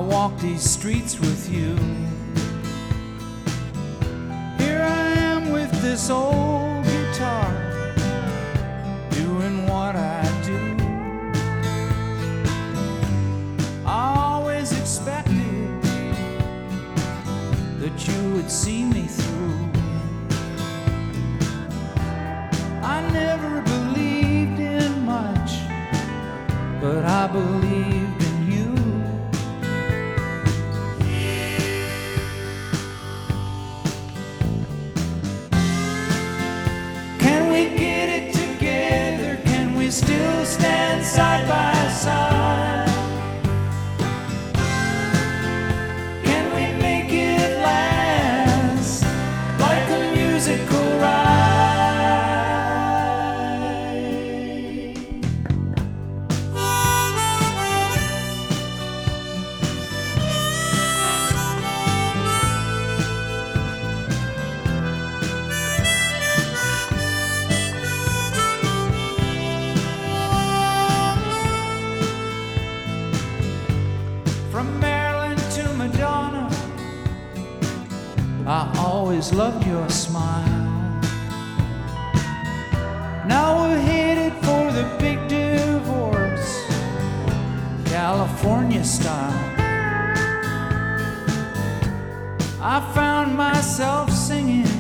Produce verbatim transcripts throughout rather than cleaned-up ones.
walk these streets with you. Here I am with this old guitar, doing what I do. I always expected that you would see me through. I never believed in much, but I believed in you. Can we get it together? Can we still stand side by side? Can we make it last like a musical ride? From Maryland to Madonna, I always loved your smile. Now we're headed for the big divorce, California style. I found myself singing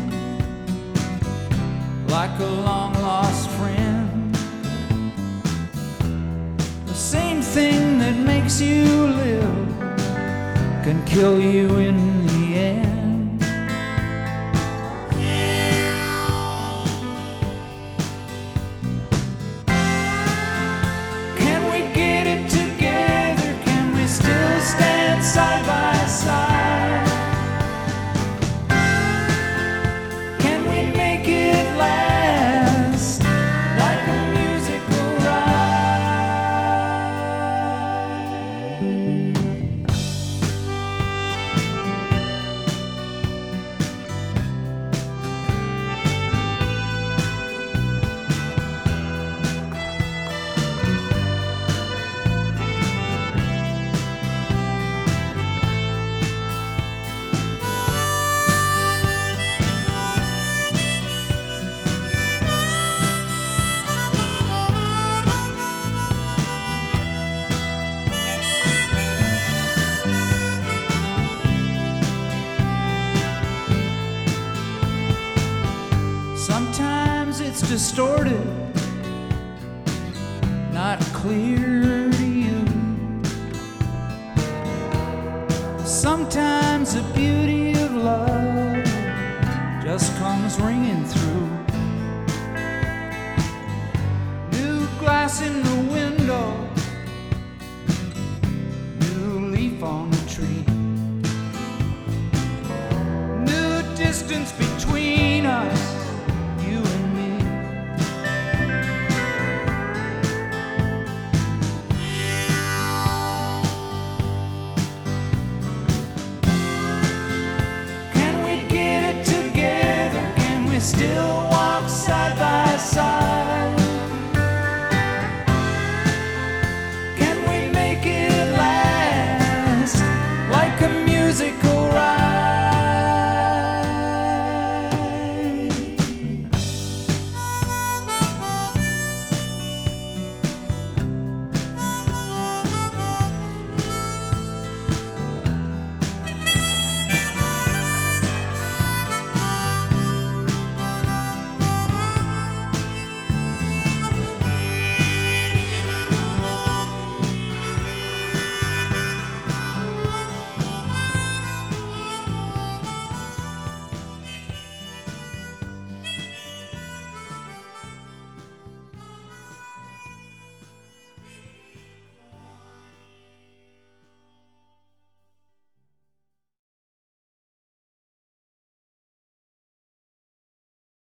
like a long-lost friend, the same thing that makes you live can kill you in the end. Can we get it together? Can we still stand side by side? Can we make it last like a musical ride? Sometimes it's distorted, not clear to you. Sometimes the beauty of love just comes ringing through. New glass in the window, new leaf on the tree, new distance between us, you and me. Can we get it together? Can we still